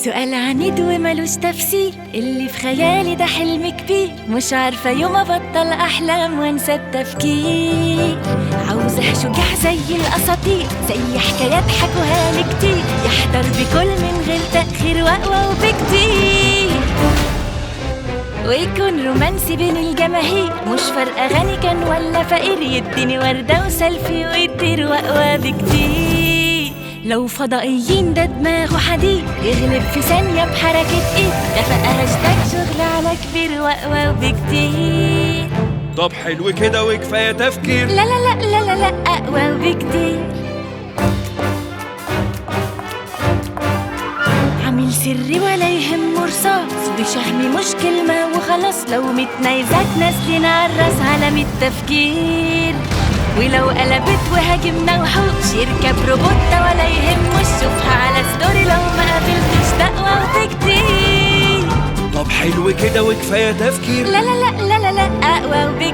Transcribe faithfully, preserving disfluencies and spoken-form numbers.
سؤال عنيد وملوش تفسير، اللي في خيالي ده حلم كبير، مش عارفة يوم أبطل أحلام وأنسى التفكير. عاوزة شجاع زي الأساطير، زي حكايات حكوها لي كتير، يحضر بكل من غير تأخير وأقوى وبكتير، ويكون رومانسي بين الجماهير، مش فارقة غني كان ولا فقير، يديني وردة وسيلفي ويطير وأقوى بكتير. لو فضائيين ده دماغه حديد، يغلب في ثانية بحركة ايد، ده بقى هاشتاج شغل على كبير وأقوى وبكتير. طب حلو كده وكفاية تفكير. لا لا لا لا لا لا أقوى وبكتير. عامل سري ولا يهمه رصاص، وشهمي مش كلمة وخلاص، لو ميت نيزات نازلين عالراس على ميت تفكير، ولو قلبت وهاجمنا وحوش، يركب روبوتة ولا يهمه شوفها على ستوري، لو ما قابلتش تقوى وبكتير. طب حلو كده وكفاية تفكير. لا لا لا لا لا أقوى وبكتير.